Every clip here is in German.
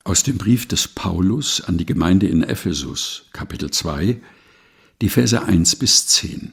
Aus dem Brief des Paulus an die Gemeinde in Ephesus, Kapitel 2, die Verse 1 bis 10.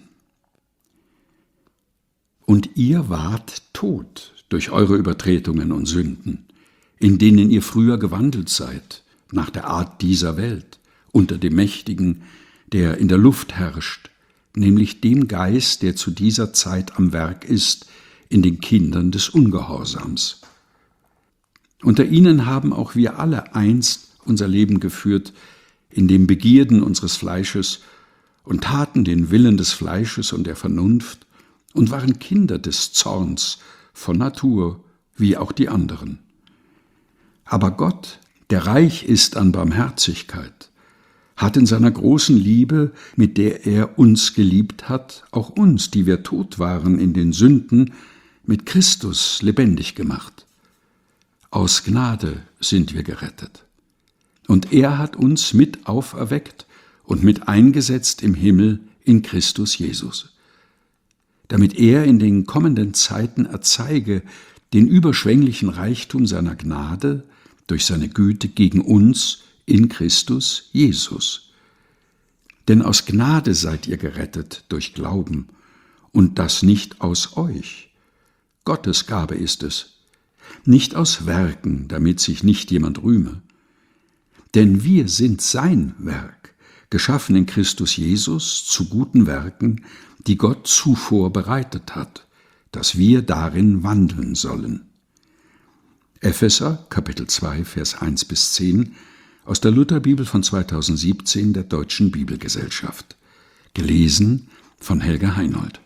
Und ihr wart tot durch eure Übertretungen und Sünden, in denen ihr früher gewandelt seid, nach der Art dieser Welt, unter dem Mächtigen, der in der Luft herrscht, nämlich dem Geist, der zu dieser Zeit am Werk ist, in den Kindern des Ungehorsams. Unter ihnen haben auch wir alle einst unser Leben geführt, in den Begierden unseres Fleisches und taten den Willen des Fleisches und der Vernunft und waren Kinder des Zorns von Natur, wie auch die anderen. Aber Gott, der reich ist an Barmherzigkeit, hat in seiner großen Liebe, mit der er uns geliebt hat, auch uns, die wir tot waren in den Sünden, mit Christus lebendig gemacht. Aus Gnade sind wir gerettet. Und er hat uns mit auferweckt und mit eingesetzt im Himmel in Christus Jesus, damit er in den kommenden Zeiten erzeige den überschwänglichen Reichtum seiner Gnade durch seine Güte gegen uns in Christus Jesus. Denn aus Gnade seid ihr gerettet durch Glauben, und das nicht aus euch. Gottes Gabe ist es, nicht aus Werken, damit sich nicht jemand rühme. Denn wir sind sein Werk, geschaffen in Christus Jesus zu guten Werken, die Gott zuvor bereitet hat, dass wir darin wandeln sollen. Epheser, Kapitel 2, Vers 1 bis 10, aus der Lutherbibel von 2017 der Deutschen Bibelgesellschaft. Gelesen von Helga Heinold.